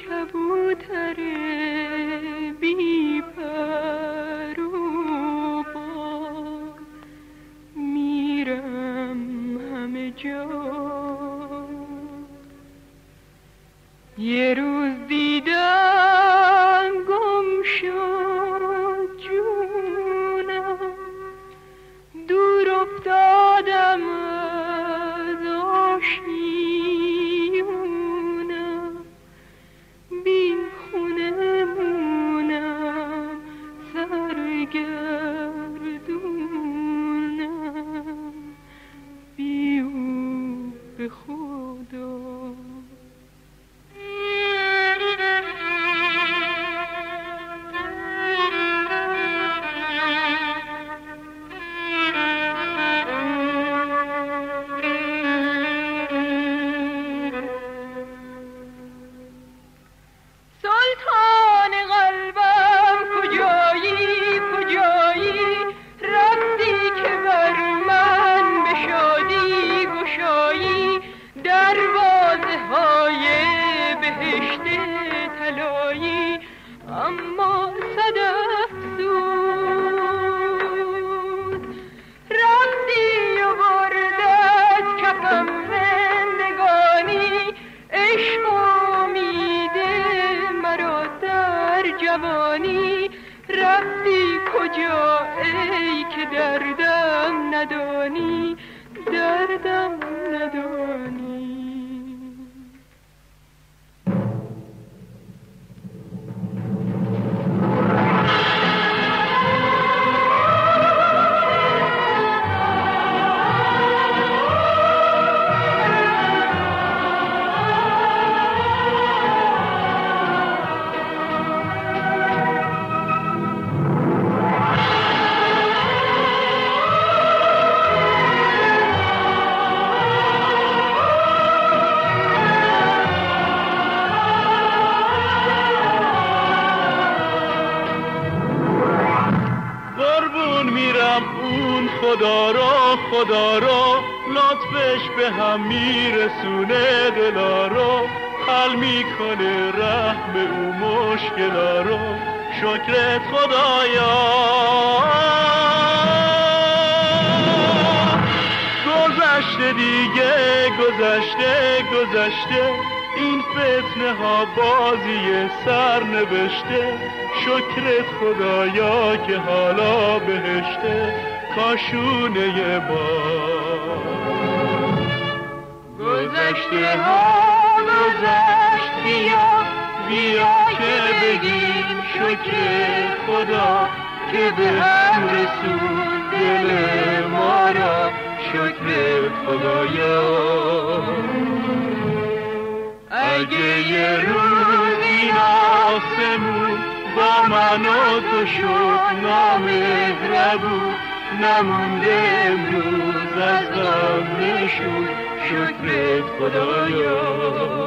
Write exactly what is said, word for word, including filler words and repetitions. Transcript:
کبوتر بی پر و بال میرم همه جا. یه روز دیدم گم شد جونم، دور افتادم از آشیونم، بی خونه مونم سرگردونم، بی او به خدا. اما صدف زود رفتی و بردت کفم زندگانی، عشق امید مرا در جوانی. رفتی کجا ای که دردم ندانی، دردم ندانی. خدا را خدا را لطفش به هم میرسونه، دلا رو حل میکنه، رحم او مشکلا رو. شکرت خدایا. گذشته دیگه گذشته گذشته، این فتنه ها بازی سر نوشته. شکرت خدایا که حالا بهشته، کاشونه با گذشته ها گذشت. بیا بیا که بگیم شکر خدا که به هم رسون دل ما را. شکر خدایا. اگه یه روز این آسمون با من و تو شد نامهربون، نمونده امروز از غم نشون. شکرت خدایا.